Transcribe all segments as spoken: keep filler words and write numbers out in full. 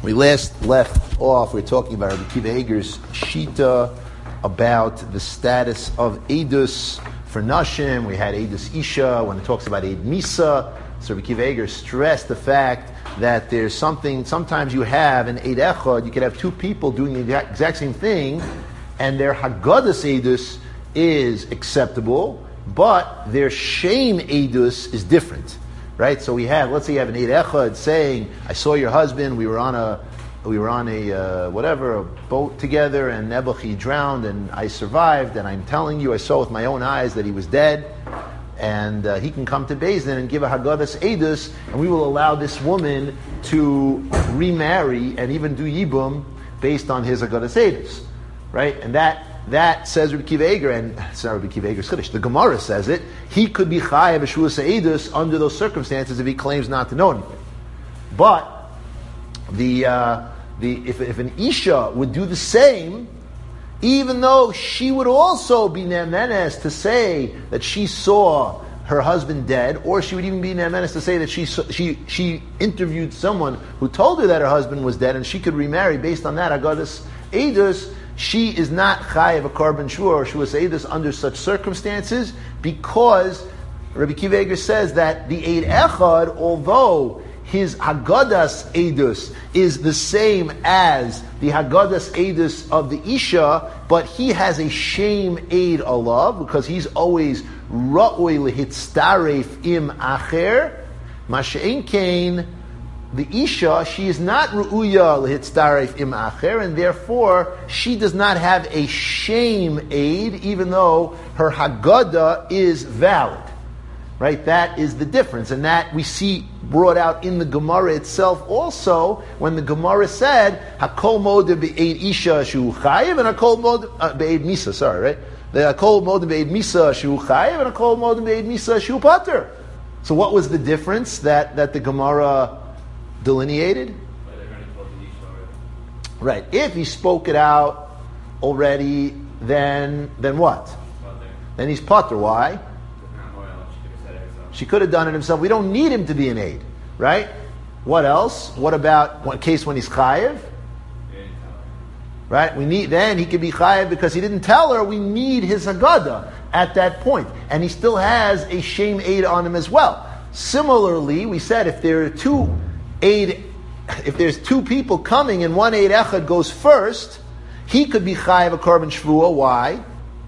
We last left off, we were talking about Rabbi Akiva Eiger's Shita about the status of Eidus for Nashim. We had Eidus Isha when it talks about Eid Misa. So Rabbi Akiva Eiger stressed the fact that there's something, sometimes you have an Eid Echad, you could have two people doing the exact, exact same thing, and their Haggadas Eidus is acceptable, but their Shem Eidus is different. Right, so we have. Let's say you have an Eid Echad saying, "I saw your husband. We were on a, we were on a uh, whatever a boat together, and Nebuchadnezzar drowned, and I survived. And I'm telling you, I saw with my own eyes that he was dead, and uh, he can come to Beis Din and give a Haggadas Eidus, and we will allow this woman to remarry and even do Yibum based on his Haggadas Eidus, right? And that." That says Rabbi Akiva Eiger, and it's not Rabbi Akiva Eiger's Chiddush. The Gemara says it. He could be chayav b'shvuas ha'edus under those circumstances if he claims not to know anything. But the uh, the if if an isha would do the same, even though she would also be ne'emenes to say that she saw her husband dead, or she would even be ne'emenes to say that she she she interviewed someone who told her that her husband was dead, and she could remarry based on that Haggadas Eidus. She is not chayav a korban shua or shua seidus under such circumstances, because Rabbi Akiva Eiger says that the Eid Echad, although his Haggadas Eidus is the same as the Haggadas Eidus of the Isha, but he has a shame Eid alav, because he's always ra'oi lehitztaref im acher, masha'en kain. The Isha, she is not ru'uya lehitztaref im acher, and therefore she does not have a shame aid, even though her Haggadah is valid. Right? That is the difference, and that we see brought out in the Gemara itself also, when the Gemara said, Hakol moda be'eid Isha shu chayiv, and Hakol moda uh, be'eid Misa, sorry, right? The Hakol moda be'eid Misa shu chayiv, and Hakol moda be'eid Misa shu pater. So what was the difference that, that the Gemara delineated? Right. If he spoke it out already, then then what? Then he's pater. Why? She could have done it himself. We don't need him to be an aid, right? What else? What about one case when he's chayiv? Right. We need then he could be chayiv because he didn't tell her. We need his Haggadah at that point, and he still has a shame aid on him as well. Similarly, we said if there are two Eid, if there's two people coming and one Eid Echad goes first, he could be chayav a korban shvua. Why?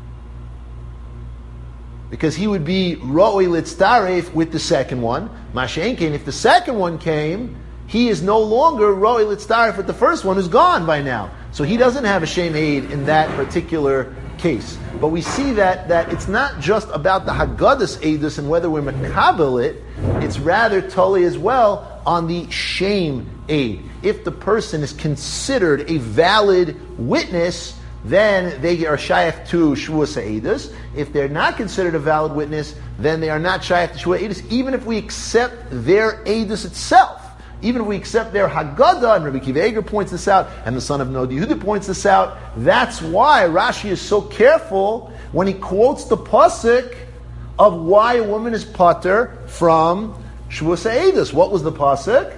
Because he would be ro'oi litztaref with the second one. Masha'en kain, if the second one came, he is no longer ro'oi litztaref with the first one, who's gone by now. So he doesn't have a shame aid in that particular case. But we see that, that it's not just about the Haggadas Eidus and whether we're makabel it, it's rather totally as well on the shame aid. If the person is considered a valid witness, then they are shayach to shvuas ha'edus. If they're not considered a valid witness, then they are not shayach to shvuas ha'edus, even if we accept their edus itself. Even if we accept their Haggadah, and Rabbi Akiva Eiger points this out, and the son of Nodi Yehuda points this out, that's why Rashi is so careful when he quotes the pasuk of why a woman is pater from shvuas ha'edus. What was the pasuk?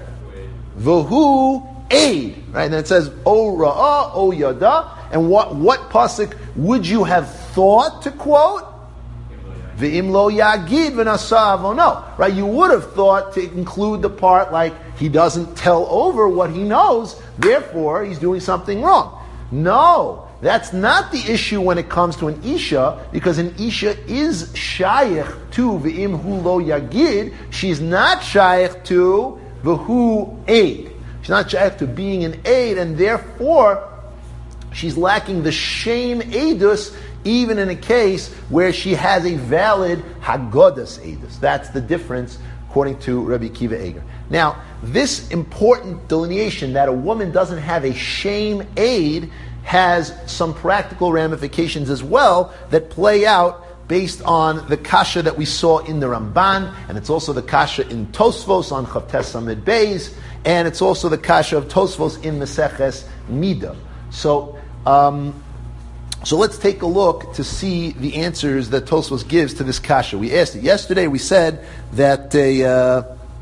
V'hu aid. Right? And then it says, O ra'ah, O yada. And what, what pasuk would you have thought to quote? V'im lo yagid v'nasa avono. Right? You would have thought to include the part like he doesn't tell over what he knows, therefore he's doing something wrong. No, that's not the issue when it comes to an Isha, because an Isha is shayach to v'im hu lo yagid. She's not shayach to v'hu aid. She's not shayach to being an aid, and therefore she's lacking the shame edus, even in a case where she has a valid Haggadas edus. That's the difference according to Rabbi Akiva Eiger. Now, this important delineation that a woman doesn't have a shame aid has some practical ramifications as well that play out based on the kasha that we saw in the Ramban, and it's also the kasha in Tosfos on Chavtes Amid Beis, and it's also the kasha of Tosfos in Meseches Mida. So, um, so let's take a look to see the answers that Tosfos gives to this kasha. We asked it yesterday. We said that a, uh,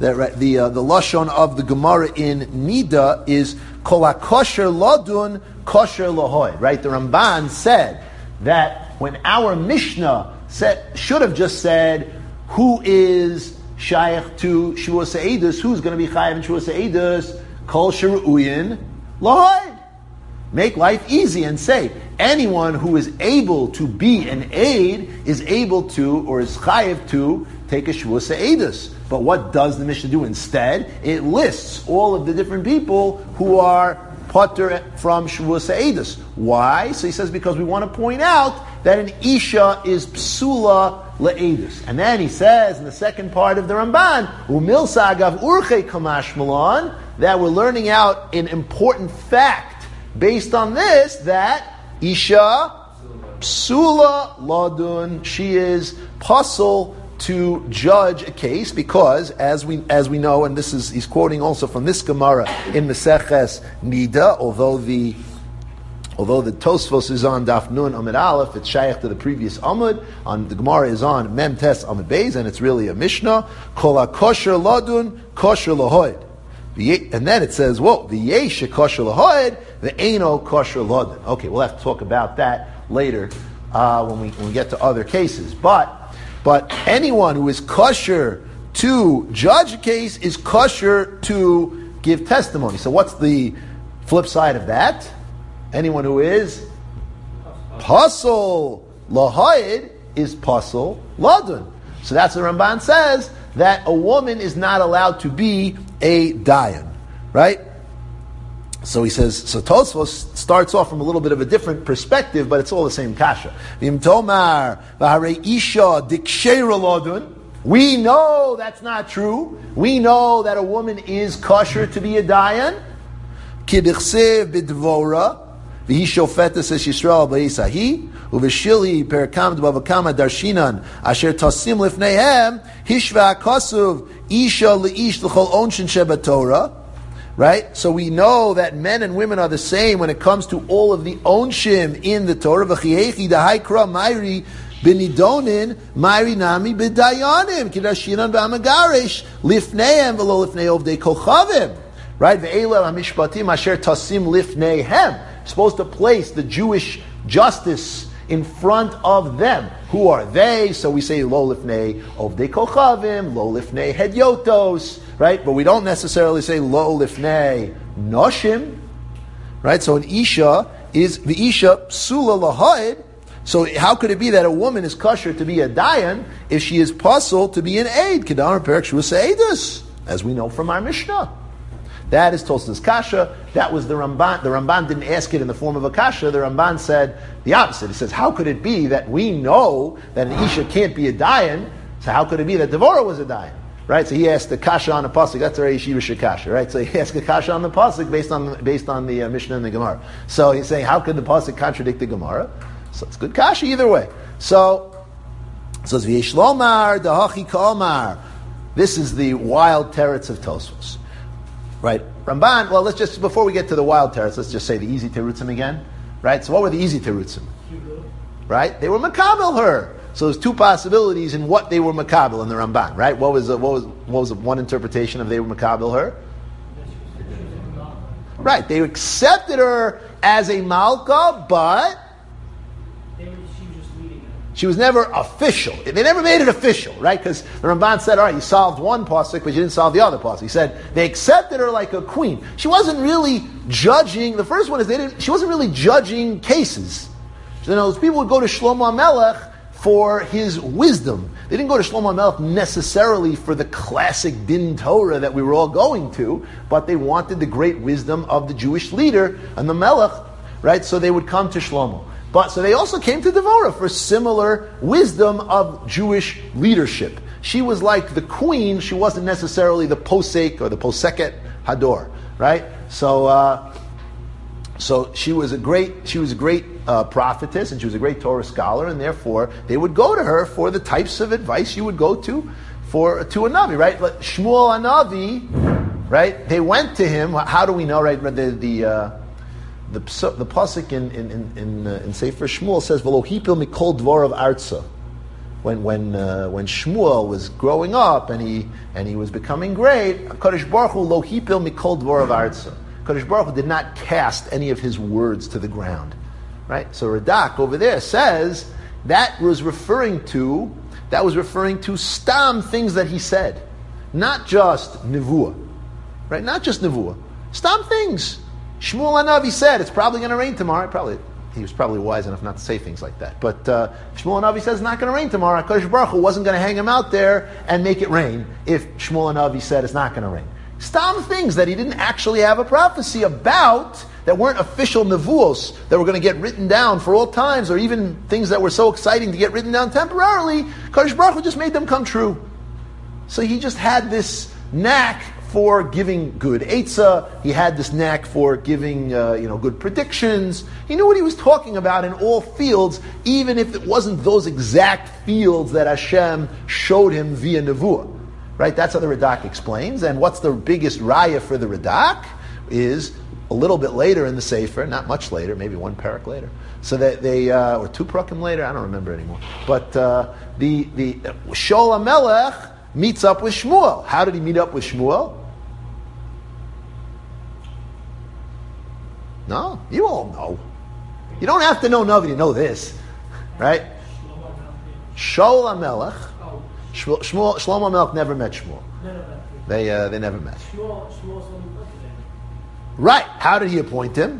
that right, the uh, the lashon of the Gemara in Nida is kol hakosher ladun kosher lahoid. Right, the Ramban said that when our Mishnah said, should have just said who is shaykh to Shvuas Ha'edus, who's going to be chayav in Shvuas Ha'edus, kol sheru'uyin lahoid. Make life easy and say anyone who is able to be an aid is able to or is chayav to take a Shvuas Ha'edus. But what does the Mishnah do instead? It lists all of the different people who are pater from Shvuas Ha'edus. Why? So he says because we want to point out that an Isha is psula le'edus. And then he says in the second part of the Ramban, Umilsa agav urche kamash malon, that we're learning out an important fact based on this, that Isha psula ladun, she is puzzle to judge a case, because as we as we know, and this is he's quoting also from this Gemara in Maseches Nida, although the although the Tosfos is on Daf Nun Amud Aleph, it's shaykh to the previous Amud. On the Gemara is on Mem Tes Amud Beis, and it's really a Mishnah. Kol hakosher ladun kosher lahoid. And then it says, whoa, the yesh kosher lahoid, the eino kosher ladun. Okay, we'll have to talk about that later uh, when we when we get to other cases. But But anyone who is kosher to judge a case is kosher to give testimony. So what's the flip side of that? Anyone who is pasol lahaid is pasol ladun. So that's what Ramban says, that a woman is not allowed to be a dayan, right? So he says, so Tosfos starts off from a little bit of a different perspective, but it's all the same kasha. V'im tomar v'harei isha diksheira ladun. We know that's not true. We know that a woman is kosher to be a dayan. Kidichsev b'dvora v'hi shofetes es Yisrael b'yisahi u'v'shili perakam d'bavakama darshinan asher tasim lifneihem hishva kasuv isha leish l'chol onshin shebatorah. Right? So we know that men and women are the same when it comes to all of the onshim in the Torah. V'chiechi dahaikra mayri b'nidonin mayri nami b'dayanim k'dashinan b'amagaresh lifneihem v'lo lifnei ovdei kochavim. Right? Ve'ela hamishpatim asher tasim lifneihem. Supposed to place the Jewish justice in front of them. Who are they? So we say lo lifnei ovdei kochavim, lo lifnei hedyotos. Right, but we don't necessarily say lo lifnei noshim, right? So an isha is the isha psula lahaid. So how could it be that a woman is kosher to be a dayan if she is puzzle to be an aid? Kedar perak shvus eidus, as we know from our Mishnah. That is Tosfos kasha. That was the Ramban. The Ramban didn't ask it in the form of a kasha. The Ramban said the opposite. He says, how could it be that we know that an isha can't be a dayan? So how could it be that Devorah was a dayan? Right, so he asked the kasha on the pasuk. That's our yeshiva kasha, right? So he asked the kasha on the pasuk based on based on the uh, Mishnah and the Gemara. So he's saying, how could the pasuk contradict the Gemara? So it's good kasha either way. So, so it's v'yesh lomar dahachi kalmar. This is the wild teretz of Tosfos, right? Ramban. Well, let's just before we get to the wild teretz, let's just say the easy terutzim again, right? So what were the easy terutzim? Right, they were makabel her. So there's two possibilities in what they were makabel in the Ramban, right? What was the, what was what was the one interpretation of they were makabel her? Right, they accepted her as a malka, but she was never official. They never made it official, right? Because the Ramban said, all right, you solved one pasuk, but you didn't solve the other pasuk. He said they accepted her like a queen. She wasn't really judging. The first one is they didn't. She wasn't really judging cases. You know, people would go to Shlomo HaMelech for his wisdom. They didn't go to Shlomo HaMelech necessarily for the classic Din Torah that we were all going to, but they wanted the great wisdom of the Jewish leader and the Melech, right? So they would come to Shlomo. But so they also came to Devorah for similar wisdom of Jewish leadership. She was like the queen. She wasn't necessarily the posek or the poseket hador, right? So, uh, so she was a great. She was a great uh, prophetess, and she was a great Torah scholar, and therefore they would go to her for the types of advice you would go to for to a navi, right? Like Shmuel Hanavi, right? They went to him. How do we know, right? The the uh, the, the pasuk in in in in, uh, in Sefer Shmuel says, "V'lo hipil mikol dvorav artza." when when uh, when Shmuel was growing up and he and he was becoming great, Kadosh Baruch Hu lo hipil mikol dvorav arza. Kadosh Baruch Hu did not cast any of his words to the ground, right? So Radak over there says that was referring to that was referring to stam things that he said, not just nevuah, right? Not just nevuah, stam things. Shmuel Hanavi said it's probably going to rain tomorrow. Probably he was probably wise enough not to say things like that. But uh, Shmuel Hanavi says it's not going to rain tomorrow. Kadosh Baruch Hu wasn't going to hang him out there and make it rain if Shmuel Hanavi said it's not going to rain. Stam things that he didn't actually have a prophecy about, that weren't official nevuos that were going to get written down for all times, or even things that were so exciting to get written down temporarily. Kadosh Baruch Hu just made them come true. So he just had this knack for giving good eitzah. He had this knack for giving, uh, you know, good predictions. He knew what he was talking about in all fields, even if it wasn't those exact fields that Hashem showed him via nevuah. Right? That's how the Radak explains. And what's the biggest raya for the Radak is a little bit later in the Sefer, not much later, maybe one parak later. So that they, uh, or two parakim later, I don't remember anymore. But uh, the the Shaul HaMelech meets up with Shmuel. How did he meet up with Shmuel? No, you all know. You don't have to know Navi to know this, right? Shaul HaMelech. Shmuel, Shmuel, Shlomo HaMelech never met Shmuel. They uh, they never met. Right. How did he appoint him?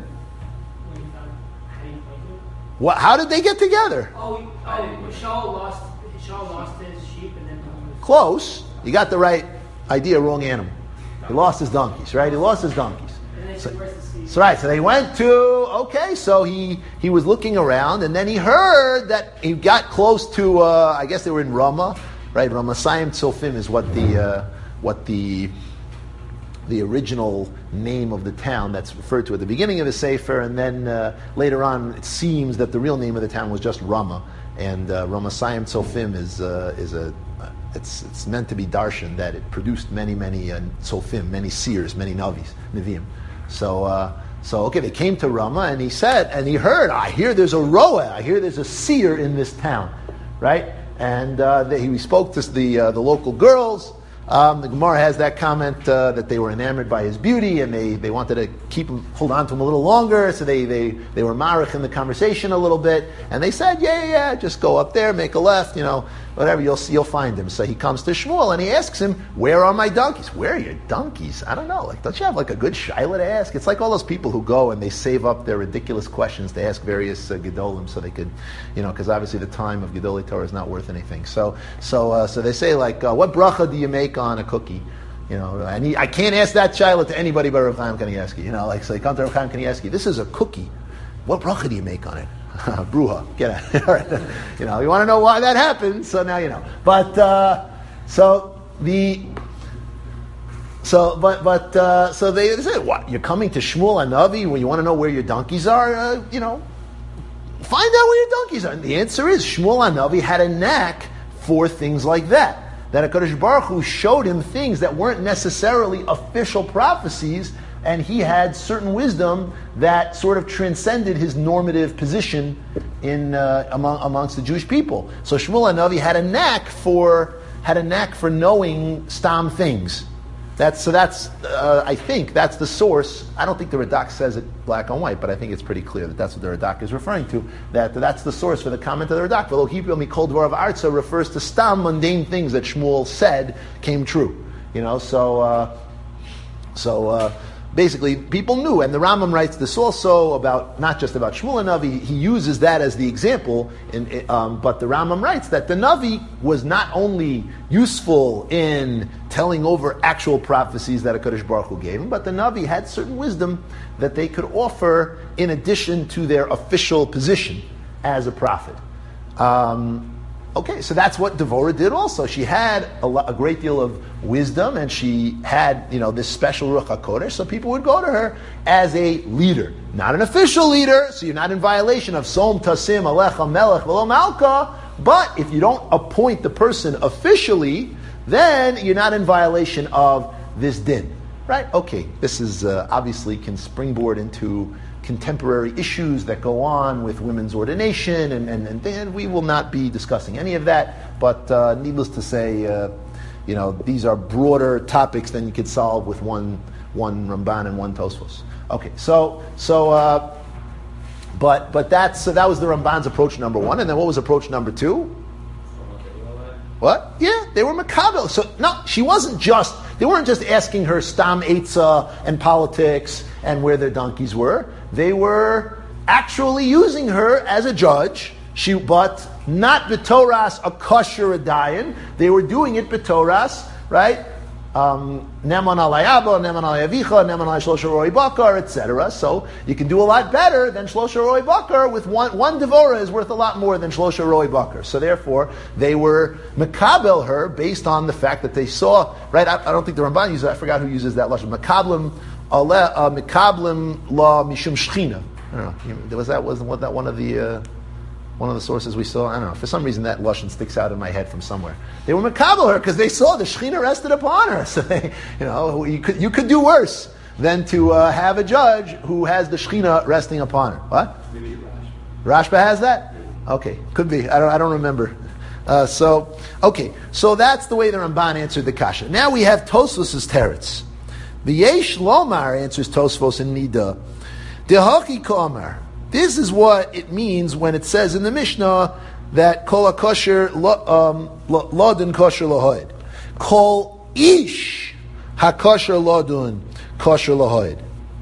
What? How did they get together? Oh, oh Shaul lost. Shaul lost his sheep, and then close. You got the right idea. Wrong animal. He lost his donkeys. Right. He lost his donkeys. So, so right. So they went to. Okay. So he he was looking around, and then he heard that he got close to. Uh, I guess they were in Ramah. Right, Ramasayim Tzofim is what the uh, what the the original name of the town that's referred to at the beginning of the Sefer, and then uh, later on it seems that the real name of the town was just Ramah, and uh, Ramasayim Tzofim is uh, is a uh, it's it's meant to be darshan, that it produced many many uh, Tzofim, many seers, many navis, neviim. So uh, so okay, they came to Ramah, and he said, and he heard, I hear there's a roa, I hear there's a seer in this town, right? And uh, they, he spoke to the uh, the local girls. Um, the Gemara has that comment uh, that they were enamored by his beauty, and they, they wanted to keep him, hold on to him a little longer. So they they, they were marich in the conversation a little bit, and they said, yeah, yeah, yeah, just go up there, make a left, you know, whatever. You'll see, you'll find him. So he comes to Shmuel and he asks him, "Where are my donkeys? Where are your donkeys? I don't know. Like, don't you have like a good shaila to ask?" It's like all those people who go and they save up their ridiculous questions to ask various uh, gedolim, so they could, you know, because obviously the time of gedolei Torah is not worth anything. So so uh, so they say like, uh, "What bracha do you make on a cookie?" You know, I need, I can't ask that shaila to anybody but Rav Chaim Kanievsky. You know, like so you come to Rav Chaim Kanievsky, this is a cookie. What bracha do you make on it? Bruha, get out. All right. You know, you want to know why that happened, so now you know. But uh, so the so but but uh, so they said, "What? You're coming to Shmuel Hanavi when you want to know where your donkeys are? Uh, you know, find out where your donkeys are." And the answer is Shmuel Hanavi had a knack for things like that. That HaKadosh Baruch Hu showed him things that weren't necessarily official prophecies, and he had certain wisdom that sort of transcended his normative position in uh, among amongst the Jewish people. So Shmuel Hanavi had a knack for had a knack for knowing stam things. That's so. That's uh, I think that's the source. I don't think the Radak says it black on white, but I think it's pretty clear that that's what the Radak is referring to. That that's the source for the comment of the Radak. V'lo hipil mikol dvorav arza refers to stam mundane things that Shmuel said came true. You know, so uh, so. Uh, Basically, people knew, and the Rambam writes this also about, not just about Shmuel Hanavi, he uses that as the example, in, um, but the Rambam writes that the Navi was not only useful in telling over actual prophecies that HaKadosh Baruch Hu gave him, but the Navi had certain wisdom that they could offer in addition to their official position as a prophet. Um, Okay, so that's what Devorah did also. She had a, lo- a great deal of wisdom, and she had, you know, this special Ruach HaKodesh, so people would go to her as a leader. Not an official leader, so you're not in violation of Som Tasim Alecha Melech V'lo Malka, but if you don't appoint the person officially, then you're not in violation of this din. right? Okay, this is uh, obviously can springboard into contemporary issues that go on with women's ordination, and, and, and, and we will not be discussing any of that, but uh, needless to say, uh, you know, these are broader topics than you could solve with one one Ramban and one Tosfos. Okay, so so uh, but but that's so that was the Ramban's approach number one, and then what was approach number two? What? Yeah, they were makabel. So no, she wasn't just. They weren't just asking her stam eitzah and politics and where their donkeys were. They were actually using her as a judge. She, but not b'toras a kosher dayan. They were doing it b'toras, right? Neman alayabo, neman alayavicha, neman alay shlosha roi bakar, et cetera. So you can do a lot better than shlosha roi bakar. With one one devora is worth a lot more than shlosha roi bakar. So therefore, they were makabel her based on the fact that they saw. Right? I, I don't think the Ramban uses. I forgot who uses that lashon. Makablim ale uh, makablim la mishum shchina. I don't know. Was that was that one of the? Uh, One of the sources we saw, I don't know, for some reason that lashon sticks out in my head from somewhere. They were makabel her because they saw the Shechina rested upon her. So they, you know, you could you could do worse than to uh, have a judge who has the Shechina resting upon her. What? Maybe Rashba. Rashba has that? Okay, could be. I don't I don't remember. Uh, so okay, so that's the way the Ramban answered the kasha. Now we have Tosfos' teretz. The Yesh Lomar answers Tosfos in Nida. Dehaki Komar. This is what it means when it says in the Mishnah that kol kosher lodun kosher lahoid, kol ish hakosher lodun kosher lahoid.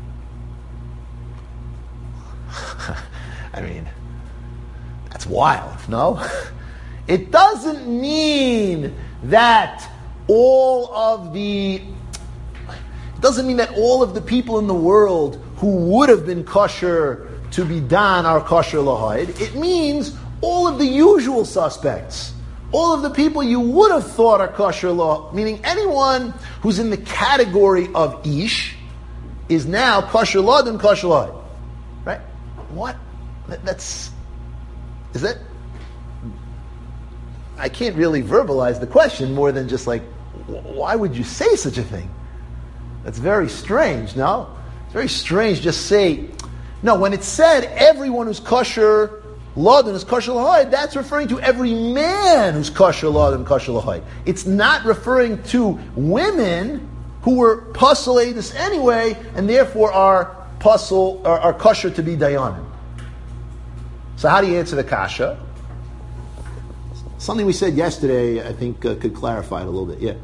I mean, that's wild, no? It doesn't mean that all of the. It doesn't mean that all of the people in the world who would have been kosher to be dan are kosher lahoid. It means all of the usual suspects, all of the people you would have thought are kosher law, meaning anyone who's in the category of ish is now kosher law and kosher lahoid. Right? What? That, that's is that? I can't really verbalize the question more than just like, why would you say such a thing? That's very strange. No, it's very strange. Just say. No, when it said everyone who's kosher ladon is kosher lahoid, that's referring to every man who's kosher ladon kosher lahoid. It's not referring to women who were pasal edus anyway, and therefore are pasal are, are kosher to be dayanim. So how do you answer the kasha? Something we said yesterday, I think, uh, could clarify it a little bit. Yeah.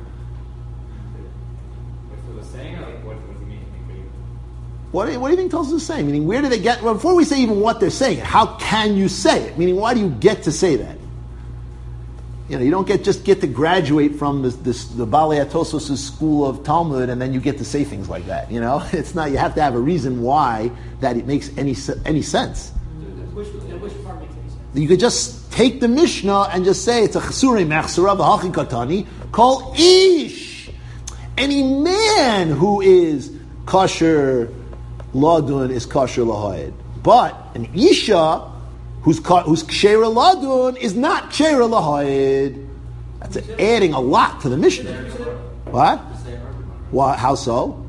What do, you, what do you think Tosfos is saying? Meaning, where do they get? Well, before we say even what they're saying, how can you say it? Meaning, why do you get to say that? You know, you don't get just get to graduate from this, this the Balei Tosfos' school of Talmud, and then you get to say things like that. You know, it's not. You have to have a reason why that it makes any any sense. Which, which part makes any sense? You could just take the Mishnah and just say it's a chesuri mechsura v'hachi katani call ish, any man who is kosher ladun is kosher lahoid, but an isha who's who's ksheira ladun is not ksheira lahoid. That's a, adding a lot to the Mishnah. What? What? How so?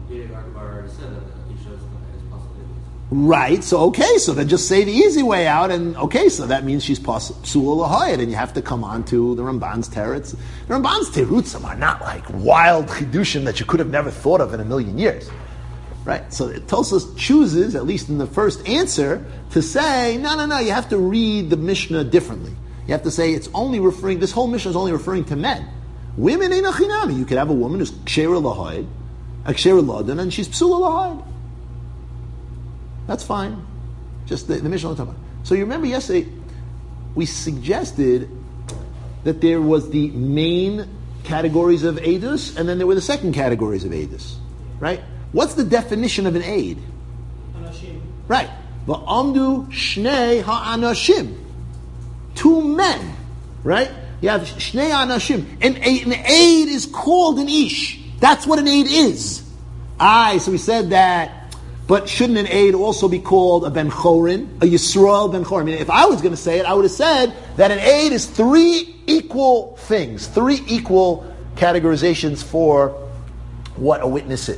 Right. So okay. So then just say the easy way out, and okay. So that means she's psula lahoid, and you have to come on to the Ramban's teretz. The Ramban's terutzim are not like wild chidushim that you could have never thought of in a million years. Right, so Tosfos chooses, at least in the first answer, to say, no, no, no, you have to read the Mishnah differently. You have to say it's only referring, this whole Mishnah is only referring to men. Women ain't a chinami. You could have a woman who's ksheira lahoid, a ksheira ladan, and she's psula lahoid. That's fine. Just the, the Mishnah. So you remember yesterday, we suggested that there was the main categories of edus, and then there were the second categories of edus. Right? What's the definition of an aid? Anashim. Right. Va'amdu shnei ha'anashim. Two men. Right? You have shnei ha'anashim. An, an aid is called an ish. That's what an aid is. Aye, so we said that. But shouldn't an aid also be called a ben chorin? A Yisrael ben chorin? I mean, if I was going to say it, I would have said that an aid is three equal things. Three equal categorizations for what a witness is.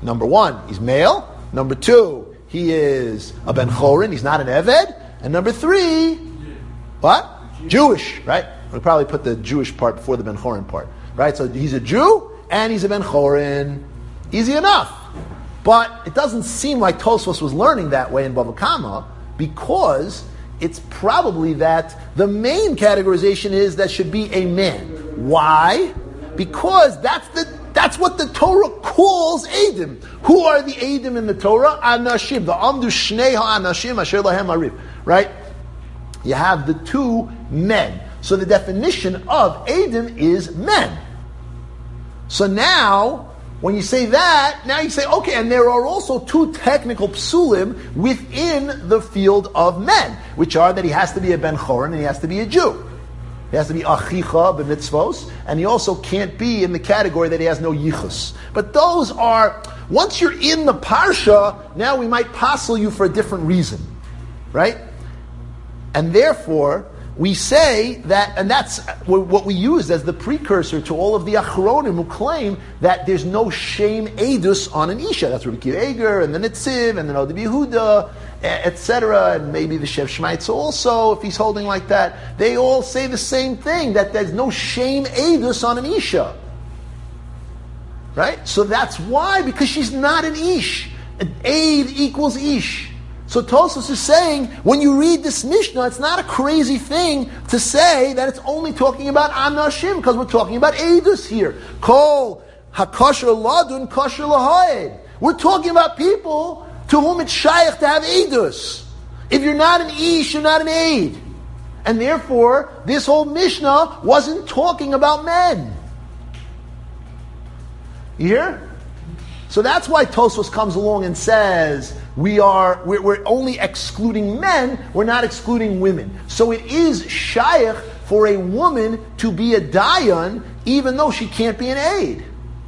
number one, he's male. Number two, he is a Ben Chorin, he's not an Eved. And number three, what? Jewish, right? We'll probably put the Jewish part before the Ben Chorin part, right? So he's a Jew and he's a Ben Chorin. Easy enough. But it doesn't seem like Tosfos was learning that way in Bava Kama, because it's probably that the main categorization is that should be a man. Why? Because that's the that's what the Torah calls Eidim. Who are the Eidim in the Torah? Anashim. The Amdu Shnei HaAnashim Asher Lahem Ariv. Right? You have the two men. So the definition of Eidim is men. So now, when you say that, now you say, okay, and there are also two technical psulim within the field of men, which are that he has to be a Ben Chorin and he has to be a Jew. He has to be achicha b'mitzvos, and he also can't be in the category that he has no yichus. But those are, once you're in the parsha, now we might passel you for a different reason, right? And therefore, we say that, and that's what we use as the precursor to all of the Achronim who claim that there's no shame edus on an Isha. That's Rabbi Akiva Eiger, and the Netziv, and the Nodeb Yehuda, et cetera, and maybe the Shev Shmaitz also, if he's holding like that. They all say the same thing, that there's no shame edus on an Isha. Right? So that's why, because she's not an Ish. An aid equals Ish. So Tosfos is saying, when you read this Mishnah, it's not a crazy thing to say that it's only talking about Anashim, because we're talking about Eidus here. Kol HaKosher Ladun Kosher Lahaed. We're talking about people to whom it's shaykh to have Eidus. If you're not an Ish, you're not an Eid. And therefore, this whole Mishnah wasn't talking about men. You hear? So that's why Tosfos comes along and says, we are, we're, we're only excluding men, we're not excluding women. So it is shaykh for a woman to be a dayan, even though she can't be an aid.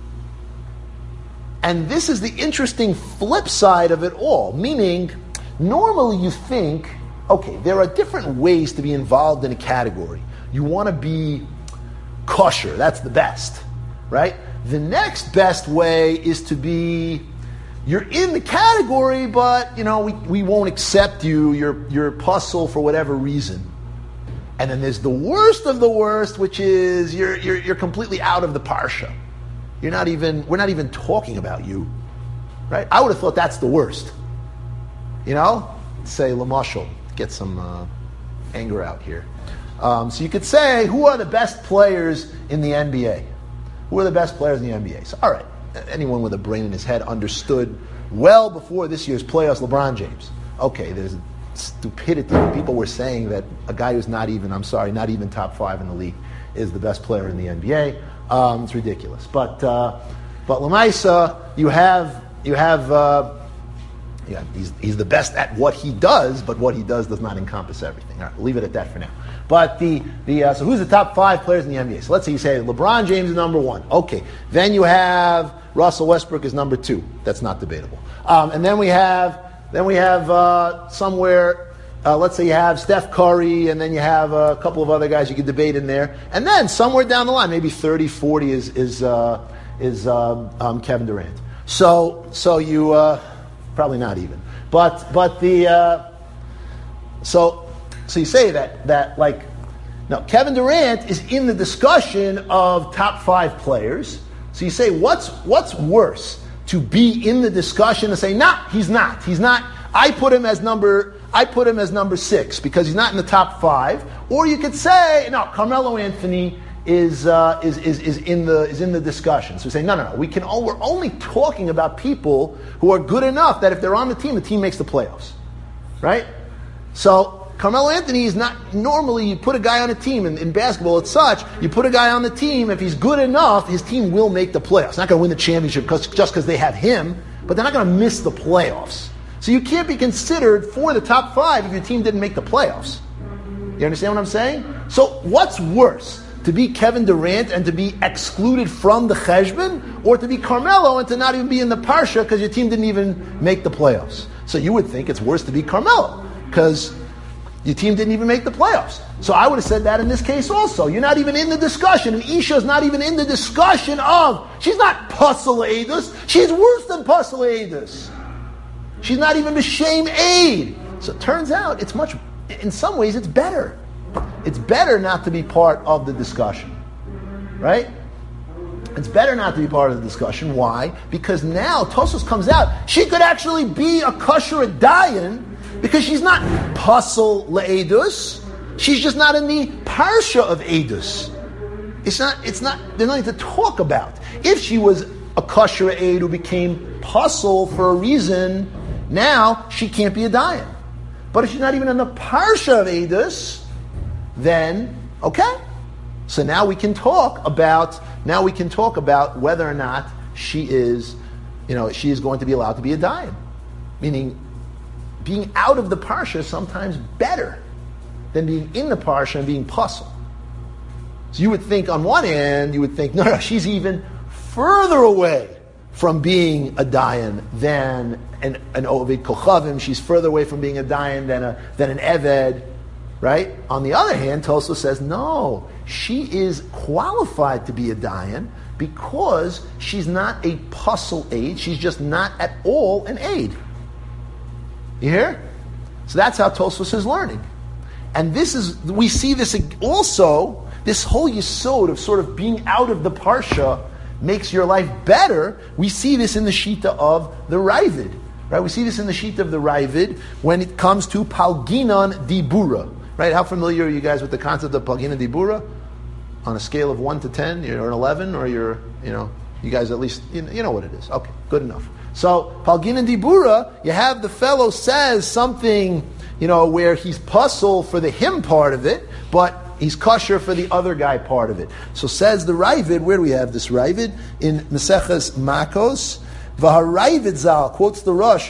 And this is the interesting flip side of it all, meaning, normally you think, okay, there are different ways to be involved in a category. You want to be kosher, that's the best, right? The next best way is to be, you're in the category, but, you know, we, we won't accept you, you're, you're a puzzle for whatever reason. And then there's the worst of the worst, which is you're, you're, you're completely out of the parsha. You're not even, we're not even talking about you, right? I would have thought that's the worst. You know? Say, Lamashal, get some uh, anger out here. Um, so you could say, who are the best players in the N B A? Who are the best players in the N B A? So, all right, anyone with a brain in his head understood well before this year's playoffs, LeBron James. Okay, there's stupidity. People were saying that a guy who's not even, I'm sorry, not even top five in the league is the best player in the N B A. Um, it's ridiculous. But uh, but Lamaisa, you have you have uh, yeah, he's he's the best at what he does, but what he does does not encompass everything. All right, we'll leave it at that for now. But the the uh, so who's the top five players in the N B A? So let's say you say LeBron James is number one. Okay, then you have Russell Westbrook is number two. That's not debatable. Um, and then we have then we have uh, somewhere. Uh, let's say you have Steph Curry, and then you have a couple of other guys you could debate in there. And then somewhere down the line, maybe thirty, forty is is uh, is um, um, Kevin Durant. So so you uh, probably not even. But but the uh, so so you say that that like now Kevin Durant is in the discussion of top five players. So you say what's what's worse, to be in the discussion and say nah, he's not he's not. I put him as number. I put him as number six because he's not in the top five. Or you could say, no, Carmelo Anthony is uh, is, is is in the is in the discussion. So we say, no, no, no. We can. Oh, we're only talking about people who are good enough that if they're on the team, the team makes the playoffs, right? So Carmelo Anthony is not normally. You put a guy on a team in, in basketball. It's such you put a guy on the team. If he's good enough, his team will make the playoffs. Not going to win the championship because just because they have him, but they're not going to miss the playoffs. So you can't be considered for the top five if your team didn't make the playoffs. You understand what I'm saying? So what's worse? To be Kevin Durant and to be excluded from the Cheshbon, or to be Carmelo and to not even be in the Parsha because your team didn't even make the playoffs? So you would think it's worse to be Carmelo because Your team didn't even make the playoffs. So I would have said that in this case also. You're not even in the discussion. And Isha is not even in the discussion of, she's not Pasal Eidus. She's worse than Pasal Eidus. She's not even B'Shem Eid. So it turns out it's much, in some ways it's better. It's better not to be part of the discussion. Right? It's better not to be part of the discussion. Why? Because now Tosfos comes out, she could actually be a kosher dayan because she's not pasal le'edus. She's just not in the parsha of edus. It's not. It's not. There's nothing to talk about. If she was a kosher aid who became pasal for a reason, now she can't be a dayan. But if she's not even in the parsha of edus, then okay. So now we can talk about. Now we can talk about whether or not she is, you know, she is going to be allowed to be a dayan. Meaning, being out of the parsha is sometimes better than being in the parsha and being pasal. So you would think, on one hand, you would think, no, no, she's even further away from being a dayan than an, an Ovid Kochavim. She's further away from being a dayan than a than an Eved, right? On the other hand, Tosfos says, no, she is qualified to be a dayan because she's not a pasal aid. She's just not at all an aid. You hear? So that's how Tosfos is learning. And this is, we see this also, this whole yesod of sort of being out of the parsha makes your life better. We see this in the Shita of the Ravid. Right? We see this in the Shita of the Ravid when it comes to Palginan Dibura. Right? How familiar are you guys with the concept of Palginan Dibura? On a scale of one to ten, you're an eleven, or you're, you know, you guys at least, you know, you know what it is. Okay, good enough. So, Palginan Dibura, you have the fellow says something, you know, where he's puzzle for the him part of it, but he's kosher for the other guy part of it. So says the Ravid, where do we have this Ravid? In Meseches Makos, V'haravid Zal, quotes the Rosh,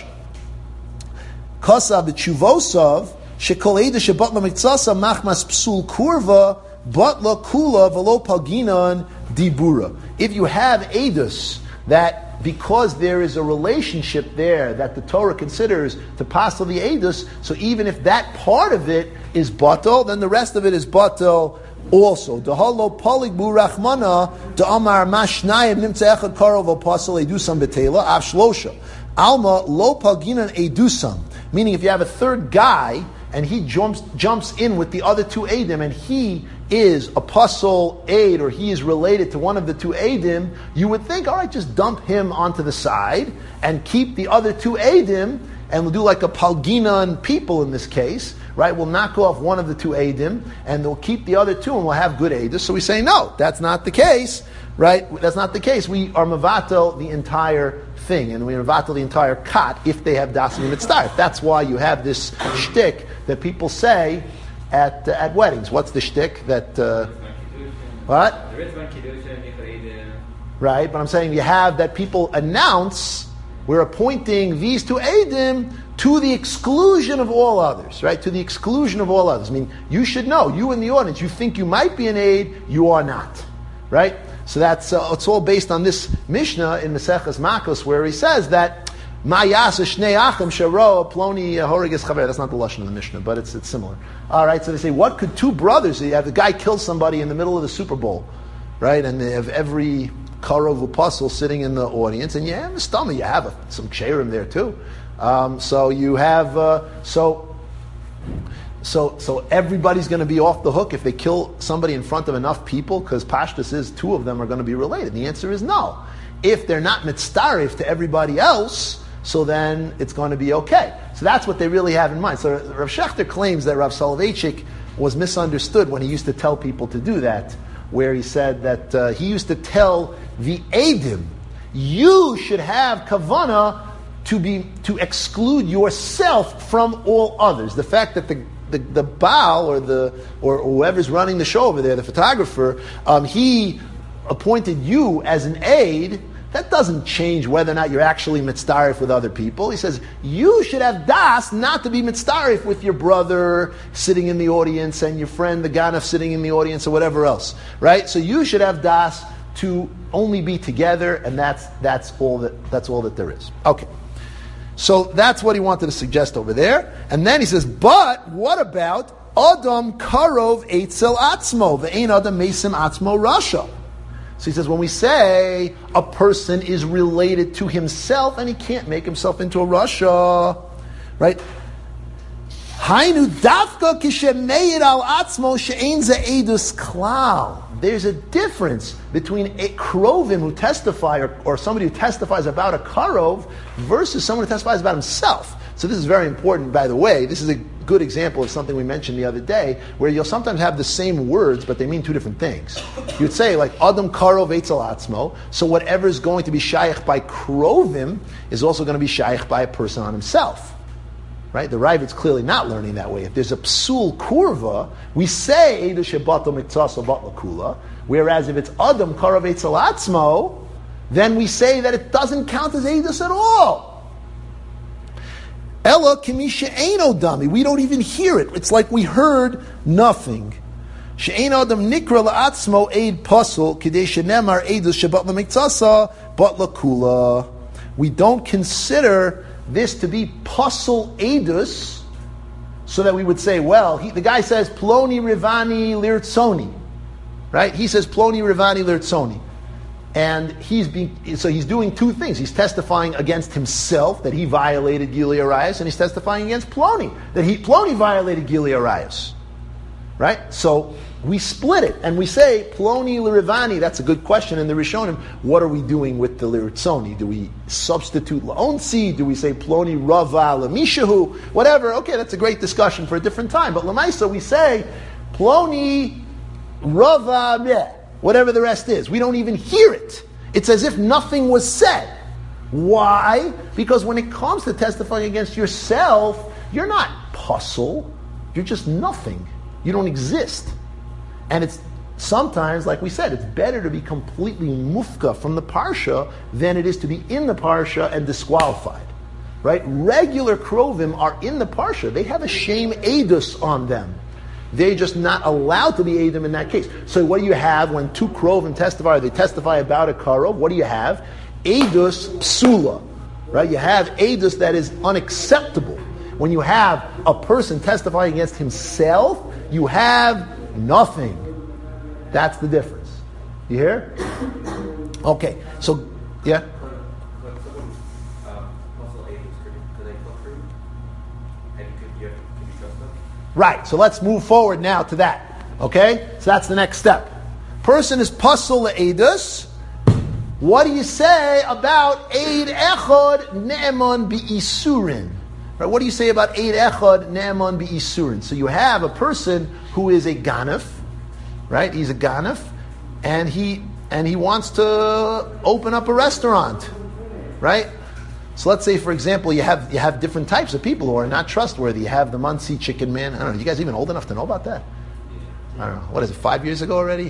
Kosav b'tshuvosav, shekol eida shebatla miktsasa machmas psul kurva, batla kula v'lo palginan dibura. If you have edus, that because there is a relationship there that the Torah considers to pasal the edus, so even if that part of it is batal, then the rest of it is batal also. Dehalo palig bu rachmana de'amar mashnayim nimtza echad karov o pasal edusam betela av shlosha alma lo palginan edusam. Meaning, if you have a third guy and he jumps jumps in with the other two Eidim, and he is a puzzle aid, or he is related to one of the two Eidim, you would think, all right, just dump him onto the side and keep the other two Eidim, and we'll do like a Palginan people in this case, right? We'll knock off one of the two Eidim, and we'll keep the other two, and we'll have good Eidim. So we say, no, that's not the case, right? That's not the case. We are mevatel the entire thing, and we mevatel the entire kat if they have dasim mitzdarif. That's why you have this shtick that people say at uh, at weddings. What's the shtick that? Uh, what? Right, but I'm saying you have that people announce we're appointing these two eidim to the exclusion of all others, right? To the exclusion of all others. I mean, you should know, you in the audience, you think you might be an aid, you are not, right? So that's uh, it's all based on this Mishnah in Maseches Makos, where he says that Ma'yas shnei achim sharo ploni horiges chaver. That's not the lashon of the Mishnah, but it's it's similar. All right, so they say, what could two brothers? You have the guy kill somebody in the middle of the Super Bowl, right? And they have every karov apostle sitting in the audience, and you have a stomach. You have a, some ksherim there too. Um, so you have uh, so. So, so everybody's going to be off the hook if they kill somebody in front of enough people, because Pashtus is two of them are going to be related. The answer is no. If they're not mitzdarif to everybody else, so then it's going to be okay. So that's what they really have in mind. So Rav Shechter claims that Rav Soloveitchik was misunderstood when he used to tell people to do that, where he said that uh, he used to tell the Eidim, you should have kavana to be to exclude yourself from all others. The fact that the The, the Baal or the or whoever's running the show over there, the photographer, um, he appointed you as an aide. That doesn't change whether or not you're actually mitzdarif with other people. He says you should have das not to be mitzdarif with your brother sitting in the audience and your friend the ganaf sitting in the audience or whatever else, right? So you should have das to only be together, and that's that's all that that's all that there is. Okay. So that's what he wanted to suggest over there. And then he says, but what about Adam Karov Eitzel Atzmo, Ve'ein Adam Mesim Atzmo Rasha? So he says, when we say a person is related to himself and he can't make himself into a Rasha, right? Hainu dafka kishemeir al atzmo she'ein ze edus klal. There's a difference between a krovim who testify, or, or somebody who testifies about a karov, versus someone who testifies about himself. So this is very important, by the way. This is a good example of something we mentioned the other day, where you'll sometimes have the same words, but they mean two different things. You'd say, like, Adam Karov Eitzel Atzmo, so whatever is going to be shaykh by krovim is also going to be shaykh by a person on himself. Right? The Ravid's clearly not learning that way. If there's a psul kurva, we say Eidu shebato miktsasa batla kula, whereas if it's Adam Karov Eitzel Atzmo, then we say that it doesn't count as Eidus at all. Ella kimi she'eino dami. We don't even hear it. It's like we heard nothing. She'eino adam nikra la'atzmo eid pasul kidei shenemar eidus shebat l'miktsasa bat l'kula. We don't consider this to be pasul eidus, so that we would say, well, he, the guy says ploni rivani lirtzoni, right? He says ploni rivani lirtzoni. And he's being, so he's doing two things. He's testifying against himself that he violated Gili Arayas, and he's testifying against Ploni that he Ploni violated Gili Arayas. Right? So we split it and we say Ploni Lirivani. That's a good question in the Rishonim. What are we doing with the Liritzoni? Do we substitute Laonsi? Do we say Ploni Rava Lamishahu? Whatever. Okay, that's a great discussion for a different time. But Lamaisa, we say Ploni Rava Meh. Whatever the rest is. We don't even hear it. It's as if nothing was said. Why? Because when it comes to testifying against yourself, you're not puzzle. You're just nothing. You don't exist. And it's sometimes, like we said, it's better to be completely mufka from the parsha than it is to be in the parsha and disqualified. Right? Regular krovim are in the parsha. They have a shame edus on them. They're just not allowed to be Eidim in that case. So what do you have when two Krovim testify, or they testify about a Karov? What do you have? Eidus psula. Right? You have Eidus that is unacceptable. When you have a person testifying against himself, you have nothing. That's the difference. You hear? Okay. So, yeah? Right, so let's move forward now to that. Okay? So that's the next step. Person is pasul le'edus. What do you say about Eid Echad Ne'eman Bi'isurin? Right, what do you say about Eid Echad Ne'eman Bi'isurin? So you have a person who is a ganef, right? He's a ganef, and he and he wants to open up a restaurant, right? So let's say, for example, you have you have different types of people who are not trustworthy. You have the Muncie chicken man. I don't know. You guys even old enough to know about that? I don't know. What is it? Five years ago already?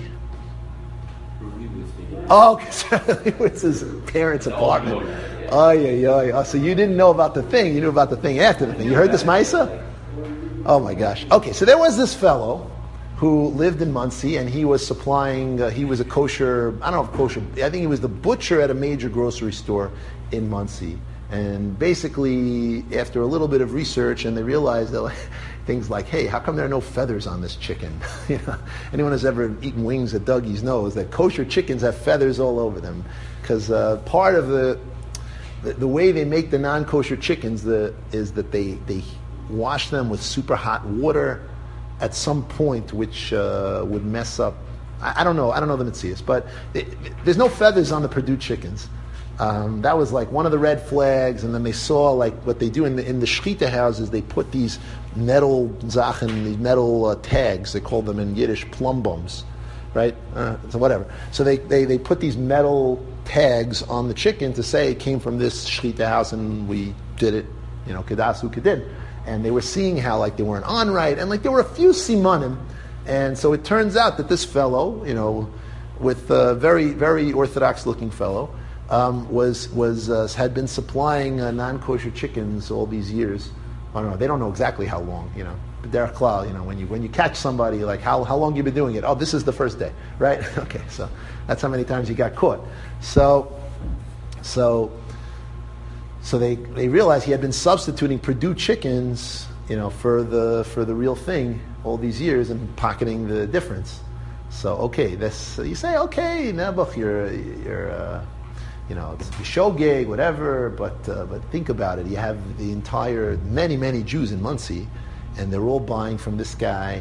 Oh, okay. It was his parents' apartment. Oh yeah, yeah, yeah. So you didn't know about the thing. You knew about the thing after the thing. You heard this, Maisa? Oh my gosh. Okay, so there was this fellow who lived in Muncie, and he was supplying. Uh, he was a kosher. I don't know if kosher. I think he was the butcher at a major grocery store in Muncie. And basically, after a little bit of research, and they realized that like, things like, hey, how come there are no feathers on this chicken? You know, anyone who's ever eaten wings at Dougie's knows that kosher chickens have feathers all over them. Because uh, part of the, the the way they make the non-kosher chickens the, is that they, they wash them with super hot water at some point, which uh, would mess up. I, I don't know. I don't know the Metzias, but it, there's no feathers on the Purdue chickens. Um, that was like one of the red flags, and then they saw like what they do in the in the shechita houses. They put these metal zachen, these metal uh, tags. They call them in Yiddish plum bums, right? Uh, so whatever. So they, they they put these metal tags on the chicken to say it came from this shechita house, and we did it, you know, kedasu kedin. And they were seeing how like they weren't on right, and like there were a few simanim, and so it turns out that this fellow, you know, with a very very orthodox looking fellow. Um, was was uh, had been supplying uh, non-kosher chickens all these years. I don't know. They don't know exactly how long, you know. But derech klal, you know, when you when you catch somebody, like how how long you been doing it? Oh, this is the first day, right? Okay, so that's how many times you got caught. So, so, so they, they realized he had been substituting Purdue chickens, you know, for the for the real thing all these years and pocketing the difference. So okay, this you say okay, Nebuch, you're you're uh, you know, it's a show gig, whatever. But uh, but think about it. You have the entire many many Jews in Monsey, and they're all buying from this guy,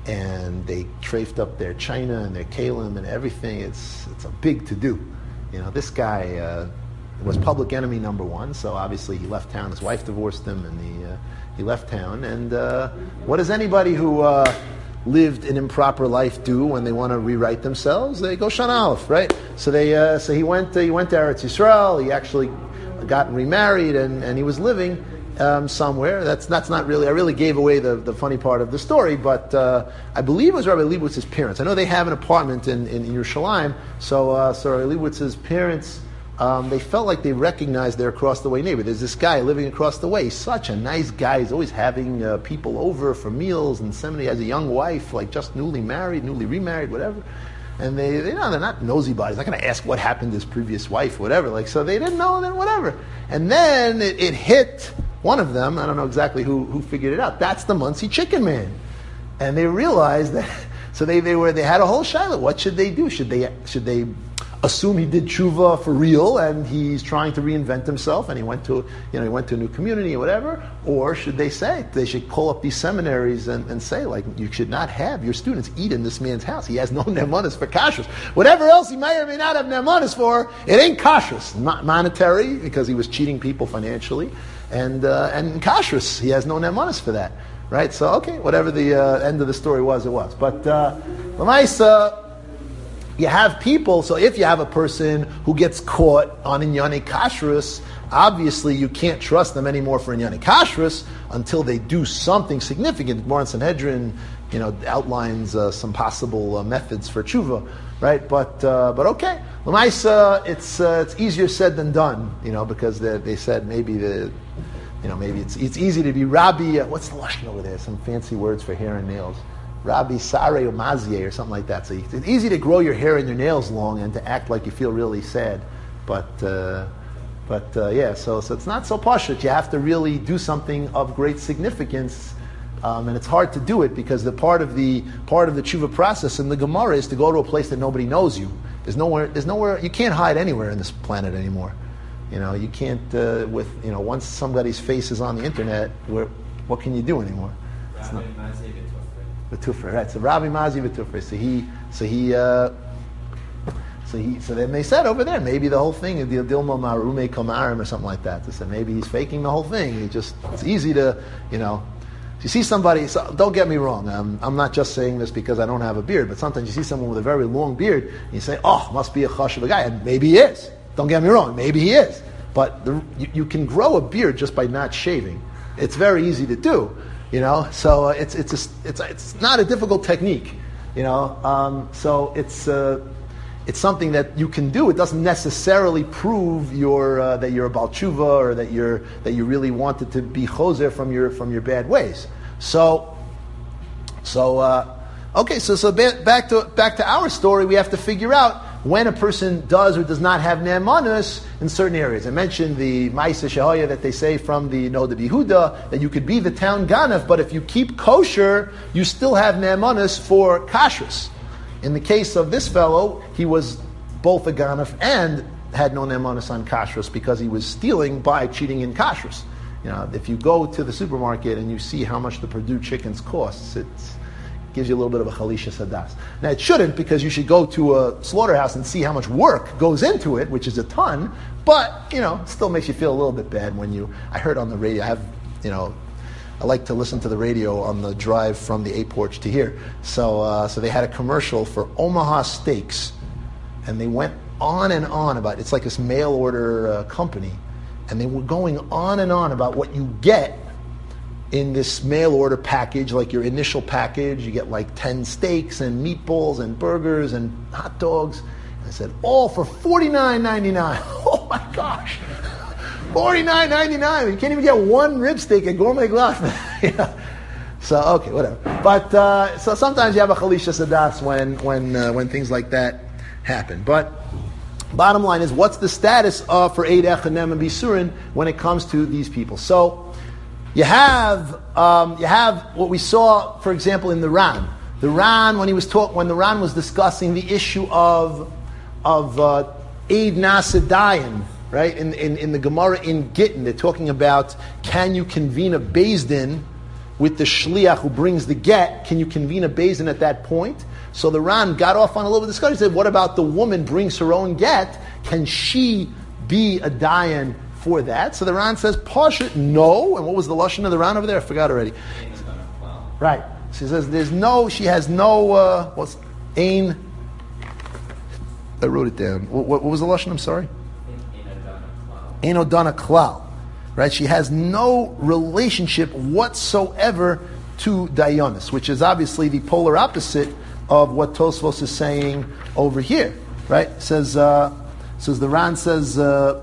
and they trafed up their china and their kalim and everything. It's it's a big to do. You know, this guy uh, was public enemy number one. So obviously he left town. His wife divorced him, and he uh, he left town. And uh, what does anybody who uh, lived an improper life do when they want to rewrite themselves? They go Shana Aleph, right? So they, uh, so he went, uh, he went to Eretz Yisrael. He actually got remarried, and, and he was living um, somewhere. That's that's not really. I really gave away the, the funny part of the story, but uh, I believe it was Rabbi Leibowitz's parents. I know they have an apartment in in, in Yerushalayim. So uh, so Rabbi Leibowitz's parents. Um, they felt like they recognized their across the way neighbor. There's this guy living across the way. He's such a nice guy. He's always having uh, people over for meals, and somebody has a young wife, like just newly married, newly remarried, whatever. And they, they you know, they're not nosy bodies. They're not going to ask what happened to his previous wife, whatever. Like, so they didn't know, and then whatever. And then it, it hit one of them. I don't know exactly who, who figured it out. That's the Monsey Chicken Man. And they realized that. So they, they were they had a whole shiloh. What should they do? Should they should they assume he did tshuva for real and he's trying to reinvent himself and he went to you know he went to a new community or whatever? Or should they say they should call up these seminaries and, and say, like, you should not have your students eat in this man's house. He has no nemanis for kashrus. Whatever else he may or may not have nemanis for, it ain't kashrus. Not monetary, because he was cheating people financially, and uh, and kashrus, he has no nemanis for that. Right? So okay, whatever the uh, end of the story was, it was. But uh, Lamaisa, you have people, so if you have a person who gets caught on Inyane Kashrus, obviously you can't trust them anymore for Inyane Kashrus until they do something significant. Gemara in Sanhedrin, you know, outlines uh, some possible uh, methods for tshuva, right? But uh, but okay, L'maisa, it's uh, it's easier said than done, you know, because they, they said maybe the, you know, maybe it's it's easy to be Rabbi. Uh, what's the lashon over there? Some fancy words for hair and nails. Rabbi Sare or Mazie or something like that. So it's easy to grow your hair and your nails long and to act like you feel really sad. But uh, but uh, yeah, so so it's not so pashut. You have to really do something of great significance, um, and it's hard to do it because the part of the part of the tshuva process in the Gemara is to go to a place that nobody knows you. There's nowhere. There's nowhere. You can't hide anywhere in this planet anymore. You know, you can't uh, with you know once somebody's face is on the internet, where what can you do anymore? Rabbi Mazie V'tufra, right? So Rabbi Mazi V'tufra. So he, so he, uh, so he, so then they said over there, maybe the whole thing is the Dilma Marume Kamarim or something like that. They said maybe he's faking the whole thing. He just, it's easy to, you know, if you see somebody. So don't get me wrong. I'm, I'm not just saying this because I don't have a beard, but sometimes you see someone with a very long beard, and you say, oh, must be a chash of a guy, and maybe he is. Don't get me wrong, maybe he is. But the, you, you can grow a beard just by not shaving. It's very easy to do. You know, so uh, it's it's a, it's it's not a difficult technique, you know. Um, so it's uh, it's something that you can do. It doesn't necessarily prove your uh, that you're a Baal Tshuva or that you're that you really wanted to be choser from your from your bad ways. So so uh, okay, so so back to back to our story. We have to figure out when a person does or does not have ne'emanus in certain areas. I mentioned the Ma'aseh Shehoya that they say from the Noda B'Yehuda, that you could be the town Ganav, but if you keep kosher, you still have ne'emanus for kashrus. In the case of this fellow, he was both a Ganav and had no ne'emanus on kashrus because he was stealing by cheating in kashrus. You know, if you go to the supermarket and you see how much the Purdue chickens costs, it's gives you a little bit of a chalisha sadas. Now it shouldn't, because you should go to a slaughterhouse and see how much work goes into it, which is a ton. But you know, it still makes you feel a little bit bad when you. I heard on the radio. I have, you know, I like to listen to the radio on the drive from the A Porch to here. So uh, so they had a commercial for Omaha Steaks, and they went on and on about. It's like this mail order uh, company, and they were going on and on about what you get in this mail order package, like your initial package. You get like ten steaks and meatballs and burgers and hot dogs. And I said, all for forty-nine ninety-nine. Oh my gosh, forty-nine ninety-nine. You can't even get one rib steak at Gourmet Glass. Yeah. So okay, whatever. But uh, so sometimes you have a chalisha sadas when when uh, when things like that happen. But Bottom line is, what's the status of for Eid Echad Ne'eman B'Yisurin when it comes to these people? So you have um, you have what we saw, for example, in the Ran. The Ran, when he was talk, when the Ran was discussing the issue of of uh, Eid Nasa Dayan, right? In, in in the Gemara in Gittin, they're talking about, can you convene a Beis Din with the shliach who brings the get? Can you convene a Beis Din at that point? So the Ran got off on a little bit of discussion. He said, what about the woman brings her own get? Can she be a dayan for that? So the Ran says, Pasha, no. And what was the lashon of the Ran over there? I forgot already. Right. She says, there's no, she has no, uh, what's, ain, I wrote it down. What, what was the lashon? I'm sorry? Ain odana klal. Right? She has no relationship whatsoever to dayanis, which is obviously the polar opposite of what Tosfos is saying over here, right? It says, uh, says the Ran says, uh,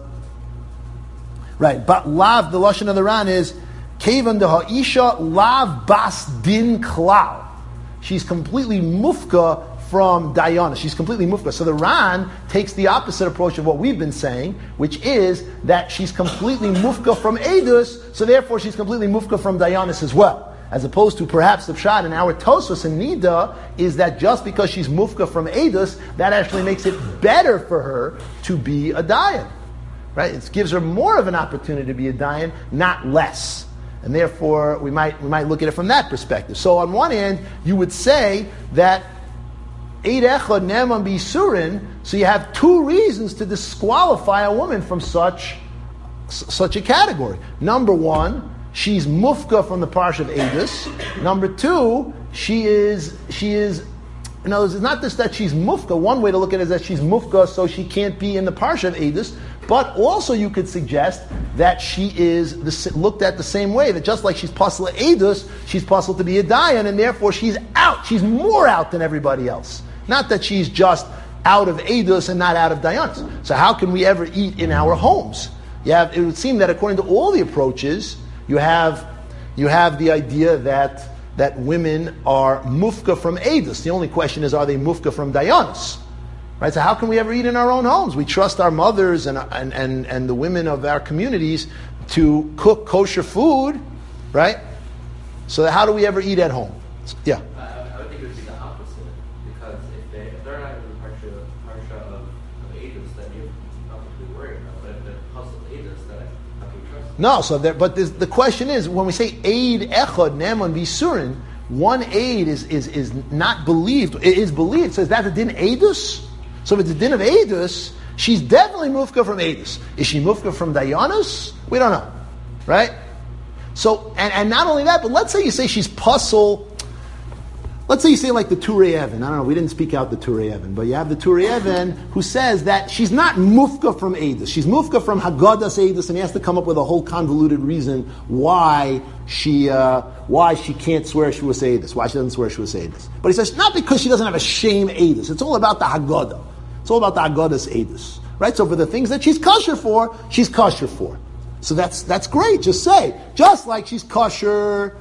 right? But lav, the lashon of the Ran is kevan de ha'isha lav bas din klal. She's completely mufka from dayana. She's completely mufka. So the Ran takes the opposite approach of what we've been saying, which is that she's completely mufka from edus. So therefore, she's completely mufka from dayanis as well. As opposed to perhaps the pshat in our Tosfos and Nida is that just because she's mufka from edus, that actually makes it better for her to be a dayan, right? It gives her more of an opportunity to be a dayan, not less, and therefore we might we might look at it from that perspective. So on one hand, you would say that Eid Echad Ne'eman B'Yisurin, so you have two reasons to disqualify a woman from such such a category. Number one, she's mufka from the parsha of Edus. Number two, she is she is. In other words, it's not just that she's mufka. One way to look at it is that she's mufka, so she can't be in the parsha of Edus. But also, you could suggest that she is the, looked at the same way. That just like she's pasal Edus, she's pasal to be a dayan, and therefore she's out. She's more out than everybody else. Not that she's just out of Edus and not out of dayanis. So how can we ever eat in our homes? You have. It would seem that according to all the approaches, You have, you have the idea that that women are mufka from edus. The only question is, are they mufka from dayanis? Right. So how can we ever eat in our own homes? We trust our mothers and and and, and the women of our communities to cook kosher food, right? So how do we ever eat at home? Yeah. I, I would think it would be the opposite, because if, they, if they're not in the parsha, parsha of, of edus, then you're not to be worried about. But if they're pasal edus, then I can trust. No, so there, but the question is, when we say Eid Echad Ne'eman B'Yisurin, one aid is, is is not believed. It is believed. So is that a din edus? So if it's a din of edus, she's definitely mufka from edus. Is she mufka from dayanus? We don't know, right? So and, and not only that, but let's say you say she's pasal. Let's say you say like the Turei Even. I don't know, we didn't speak out the Turei Even, but you have the Turei Even who says that she's not mufka from Eidus. She's mufka from Haggadas Eidus, and he has to come up with a whole convoluted reason why she uh, why she can't swear she was Eidus, why she doesn't swear she was Eidus. But he says, not because she doesn't have a shame Eidus. It's all about the Haggadah. It's all about the Haggadas Eidus. Right? So for the things that she's kosher for, she's kosher for. So that's that's great. Just say. Just like she's kosher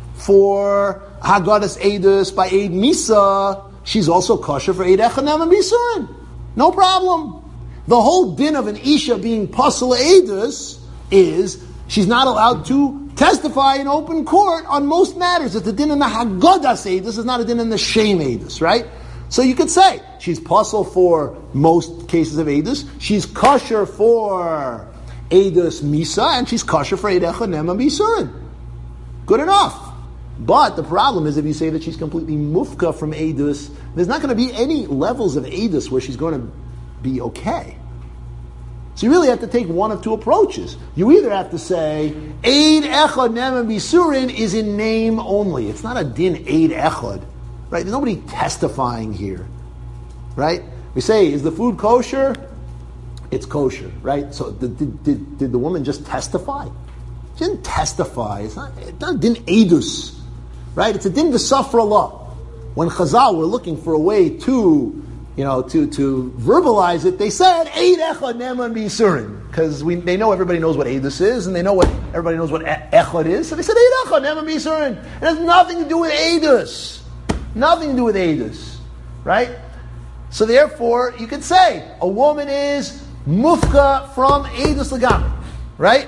for Haggadas Eidus by Eid Misa, she's also kosher for Eid Echad Ne'eman B'Yisurin. No problem. The whole din of an Isha being pasal Eidus is she's not allowed to testify in open court on most matters. It's a din in the Haggadas Eidus, it's not a din in the Shem Eidus, right? So you could say she's pasal for most cases of Eidus, she's kosher for Eidus Misa, and she's kosher for Eid Echad Ne'eman B'Yisurin. Good enough. But the problem is, if you say that she's completely mufka from Eidus, there's not going to be any levels of Eidus where she's going to be okay. So you really have to take one of two approaches. You either have to say, Eid Echad Ne'eman B'Yisurin is in name only. It's not a din Eid Echad. Right? There's nobody testifying here. Right? We say, is the food kosher? It's kosher. Right? So did, did, did, did the woman just testify? She didn't testify. It's not, it's not a din Eidus. Right? It's a din v'safra law. When Chazal were looking for a way to, you know, to, to verbalize it, they said, Eid Echad Ne'eman B'Yisurin. Because we they know everybody knows what Eidus is, and they know what everybody knows what Echad is. So they said, Eid Echad Ne'eman B'Yisurin. It has nothing to do with Eidus. Nothing to do with Eidus. Right? So therefore, you could say a woman is mufka from Eidus L'gamri, right?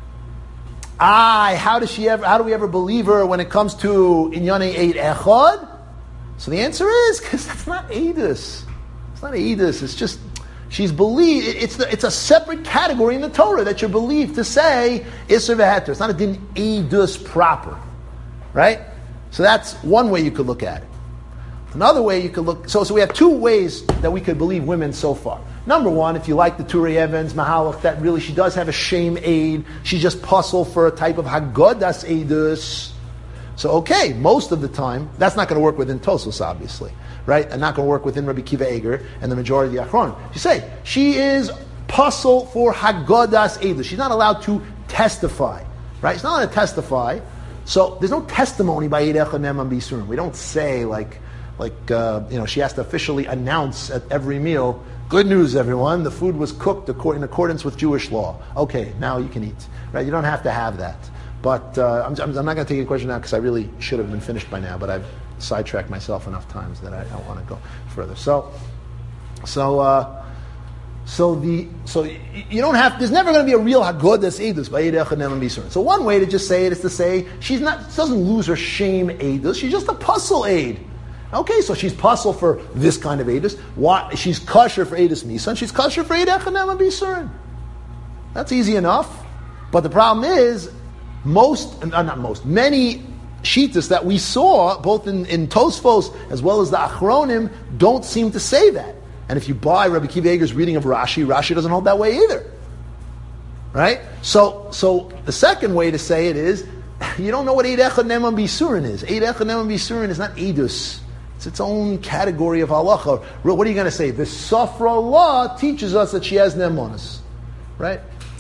Ah, how does she ever? How do we ever believe her when it comes to Inyane Eid Echad? So the answer is because that's not Eidus. It's not Eidus. It's just she's believed. It's the, it's a separate category in the Torah that you're believed to say Isser v'Heter. It's not a din Eidus proper, right? So that's one way you could look at it. Another way you could look. So so we have two ways that we could believe women so far. Number one, if you like the Turei Evans, Mahalach, that really she does have a shame aid. She's just puzzle for a type of Haggadas Eidus. So okay, most of the time, that's not going to work within Tosos, obviously, right? And not going to work within Rabbi Kiva Eger and the majority of the Achronim. You say, she is puzzle for Haggadas Eidus. She's not allowed to testify, right? She's not allowed to testify. So there's no testimony by Eid Echad Ne'eman B'Yisurim. We don't say like, like uh, you know, she has to officially announce at every meal, good news, everyone, the food was cooked in accordance with Jewish law. Okay, now you can eat. Right? You don't have to have that. But uh, I'm, I'm not going to take your question now because I really should have been finished by now, but I've sidetracked myself enough times that I don't want to go further. So, so, uh, so the so you don't have. There's never going to be a real Haggadas Eidus by Eid Echad Ne'eman B'Yisurim. So one way to just say it is to say she's not she doesn't lose her shame Eidus. She's just a puzzle aid. Okay, so she's puzzle for this kind of Eidus. Why? She's kosher for Eidus Nisan. She's kosher for Eid Echad Ne'eman B'Yisurim. That's easy enough. But the problem is, most, uh, not most, many Shitas that we saw, both in, in Tosfos as well as the Achronim, don't seem to say that. And if you buy Rabbi Kiva Eger's reading of Rashi, Rashi doesn't hold that way either. Right? So, so the second way to say it is, you don't know what Eid Echad Ne'eman B'Yisurim is. Eid Echad Ne'eman B'Yisurim is not Eidus. It's its own category of halacha. What are you going to say? The Safra law teaches us that she has ne'emonos, right?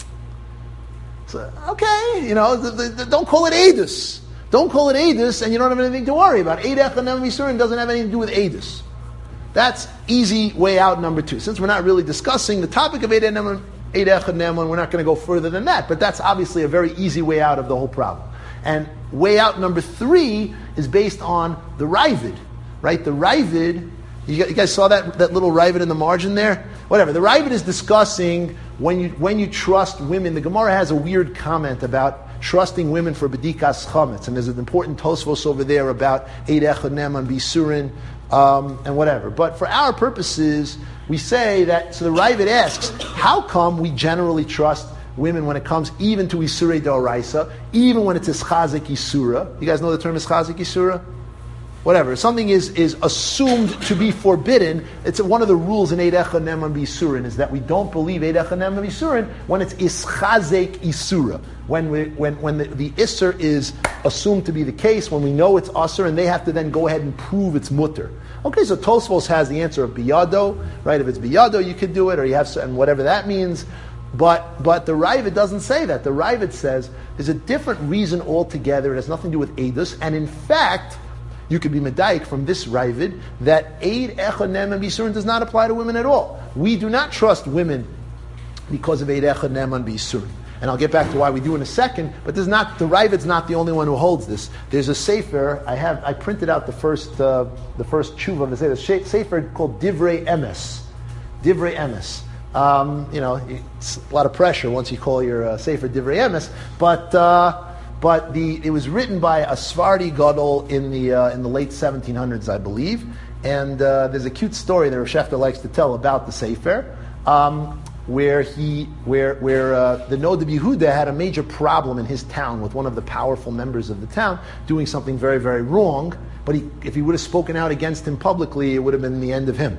So, okay, you know, the, the, the, don't call it Eidus. Don't call it Eidus, and you don't have anything to worry about. Eid Echad Ne'eman B'Yisurim doesn't have anything to do with Eidus. That's easy way out number two. Since we're not really discussing the topic of Eid Echad Ne'eman, we're not going to go further than that. But that's obviously a very easy way out of the whole problem. And way out number three is based on the Ravid. Right, the Ravid, you guys saw that, that little Ravid in the margin there? Whatever, the Ravid is discussing when you when you trust women. The Gemara has a weird comment about trusting women for B'dikas Chametz, and there's an important Tosfos over there about Eid Echad Ne'eman B'Yisurim, um, and whatever. But for our purposes, we say that, so the Ravid asks, how come we generally trust women when it comes even to Isurei D'Oraisa, even when it's Ischazik Isura? You guys know the term Ischazik Isura? Whatever. Something is, is assumed to be forbidden. It's one of the rules in Eid Echad Ne'eman B'Yisurim is that we don't believe Eid Echad Ne'eman B'Yisurim when it's Ischazek Isura. When we, when when the, the Isser is assumed to be the case, when we know it's Asr, and they have to then go ahead and prove it's Mutter. Okay, so Tosfos has the answer of Biyado, right? If it's Biyado, you could do it, or you have, and whatever that means. But but the Ravid doesn't say that. The Ravid says there's a different reason altogether. It has nothing to do with Eidus, and in fact, you could be medayik from this Ravid that Eid Echad Ne'eman B'Yisurim does not apply to women at all. We do not trust women because of Eid Echad Ne'eman B'Yisurim. And I'll get back to why we do in a second, but this is not, the Ravid's not the only one who holds this. There's a sefer, I have, I printed out the first, uh, the first tshuva of the sefer, sefer called Divrei Emes. Divrei Emes. Um, you know, it's a lot of pressure once you call your uh, sefer Divrei Emes, but, uh, But the it was written by a Sephardi Gadol in the uh, in the late seventeen hundreds, I believe. And uh, there's a cute story that Rav Shefter likes to tell about the Sefer, um, where he where where uh, the Nodeb Yehuda had a major problem in his town with one of the powerful members of the town doing something very very wrong. But he, if he would have spoken out against him publicly, it would have been the end of him.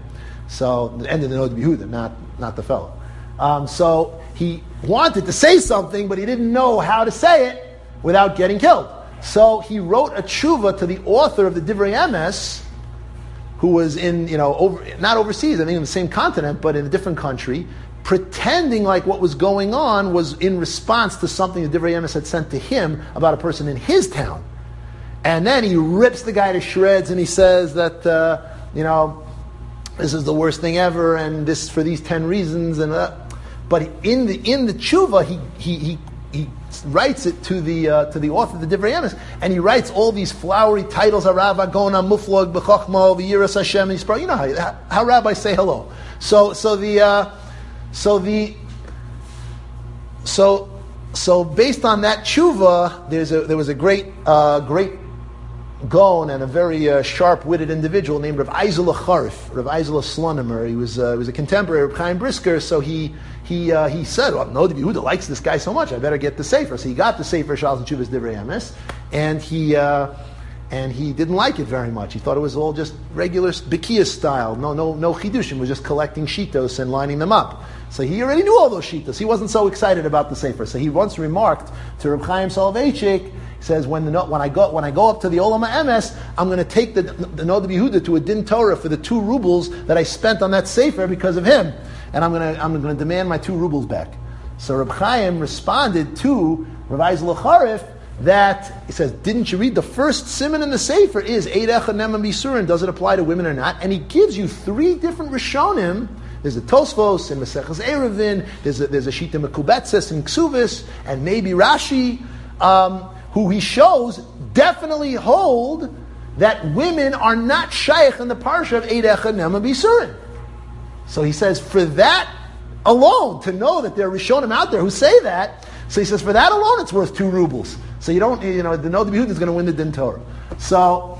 So the end of the Nodeb Yehuda, not not the fellow. Um, so he wanted to say something, but he didn't know how to say it without getting killed. So he wrote a tshuva to the author of the Divrei Emes, who was in, you know, over, not overseas, I think in the same continent, but in a different country, pretending like what was going on was in response to something the Divrei Emes had sent to him about a person in his town. And then he rips the guy to shreds and he says that, uh, you know, this is the worst thing ever, and this for these ten reasons. And uh, but in the in the tshuva, he he he he writes it to the uh, to the author of the Divrei Emes, and he writes all these flowery titles, Harav Agona, Muflog, B'chachma, V'yiras Hashem, and Yisrael. You know how, how rabbis say hello. So so the uh, so the so so based on that tshuva, there's a there was a great uh, great Gaon and a very uh, sharp-witted individual named Rav Eizela Charif, Rav Eizela Slonimer. He was uh, he was a contemporary of Chaim Brisker, so he he uh, he said, "Well, no, Yehuda likes this guy so much, I better get the Sefer." So he got the Sefer Shalos and Tshuvas Divrei Emes, and he uh, and he didn't like it very much. He thought it was all just regular Bekiya style, no no no chidushim, was just collecting shitos and lining them up. So he already knew all those shitos. He wasn't so excited about the Sefer. So he once remarked to Reb Chaim Soloveitchik, says, when the when I go when I go up to the Olam HaEmes, I'm going to take the the Noda B'Yehuda to a din Torah for the two rubles that I spent on that sefer because of him, and I'm going to I'm going to demand my two rubles back. So Reb Chaim responded to Rav Eizela Charif that he says, didn't you read the first siman in the sefer is Eid Echad Ne'eman B'Yisurin? Does it apply to women or not? And he gives you three different Rishonim. There's a Tosfos in Maseches Eruvin. There's a, there's a Shita Mekubetzes in Ksuvis, and maybe Rashi. Um, who he shows definitely hold that women are not shaykh in the parsha of Eid Echad Ne'eman B'Yisurin. So he says, for that alone, to know that there are Rishonim out there who say that, so he says, for that alone, it's worth two rubles. So you don't, you know, the Noda B'Yehuda is going to win the Din Torah. So,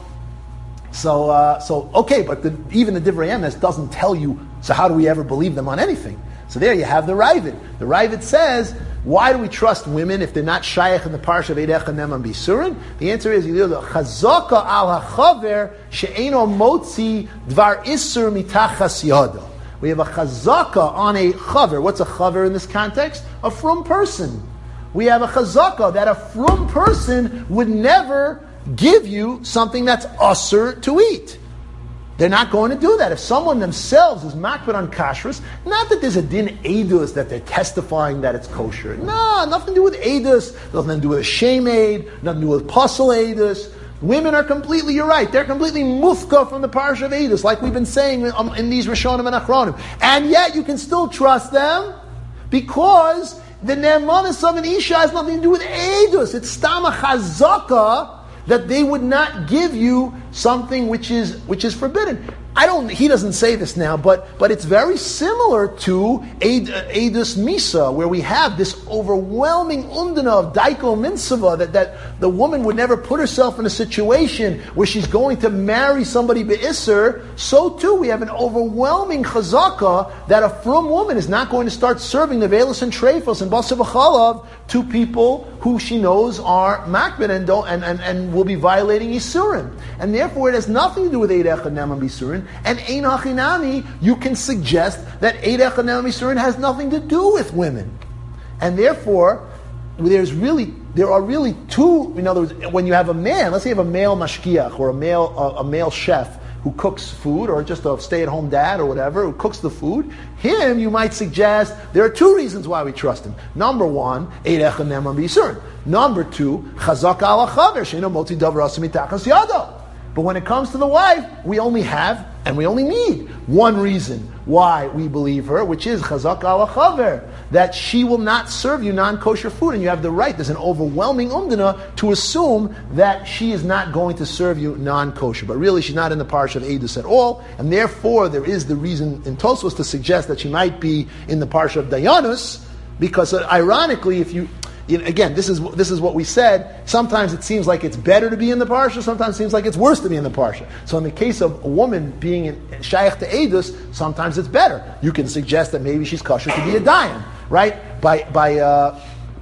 so, uh, so okay, but the, even the Divrei Emes doesn't tell you, so how do we ever believe them on anything? So there you have the Ravid. The Ravid says, why do we trust women if they're not shaykh in the parsha of Eid Echad Ne'eman B'Yisurin? The answer is, chazaka al hachaver she'eno motzi dvar isur mitachas yado. We have a chazaka on a chaver. What's a chaver in this context? A frum person. We have a chazaka that a frum person would never give you something that's usur to eat. They're not going to do that. If someone themselves is makbid on kashrus, not that there's a din edus that they're testifying that it's kosher. No, nothing to do with edus, nothing to do with a shame aid, nothing to do with puzzle edus. Women are completely, you're right, they're completely mufka from the parsha of edus, like we've been saying in, in these Rishonim and Achronim. And yet you can still trust them because the ne'emanis of an isha has nothing to do with edus. It's stama chazaka that they would not give you something which is which is forbidden. I don't. He doesn't say this now, but but it's very similar to Eidus Misa, where we have this overwhelming undana of Daiko Minsava, that, that the woman would never put herself in a situation where she's going to marry somebody be'isser. So too, we have an overwhelming chazaka that a frum woman is not going to start serving nevelos and treifos and basar v'chalav to people who she knows are makbid and don't and, and, and will be violating Yisurim. And therefore, it has nothing to do with Eid Echad Ne'eman B'Yisurin. And Ein Hachinami, you can suggest that Eid Echad Ne'eman B'Yisurin has nothing to do with women. And therefore, there's really there are really two. In other words, when you have a man, let's say you have a male mashkiach or a male a, a male chef who cooks food, or just a stay-at-home dad or whatever who cooks the food, him you might suggest there are two reasons why we trust him. Number one, Eid Echad Ne'eman B'Yisurin. Number two, Chazak al hachaver she'eino motzi davar asur mitachas yado. But when it comes to the wife, we only have and we only need one reason why we believe her, which is Chazak al hachaver, that she will not serve you non-kosher food, and you have the right. There's an overwhelming umdana to assume that she is not going to serve you non-kosher, but really she's not in the parsha of Eidus at all, and therefore there is the reason in Tosfos to suggest that she might be in the parsha of Dayanus, because uh, ironically, if you You know, again, this is this is what we said. Sometimes it seems like it's better to be in the parsha. Sometimes it seems like it's worse to be in the parsha. So in the case of a woman being in, shaykh to Eidus, sometimes it's better. You can suggest that maybe she's kosher to be a dayan, right? By by uh,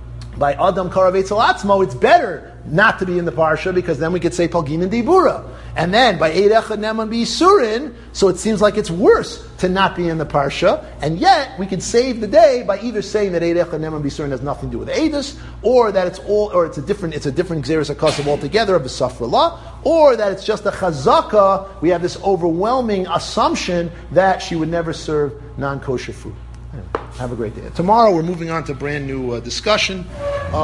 by Adam Karavetz Alatzmo, it's better not to be in the parsha, because then we could say Palgin and Dibura. And then by Eid Echad Ne'eman B'Yisurin, so it seems like it's worse to not be in the parsha, and yet we could save the day by either saying that Eid Echad Ne'eman B'Yisurin has nothing to do with Eidus, or that it's all, or it's a different, it's a different Gzeres HaKasav altogether of the Safra law, or that it's just a chazaka. We have this overwhelming assumption that she would never serve non-kosher food. Anyway, have a great day. Tomorrow we're moving on to a brand new uh, discussion. Uh,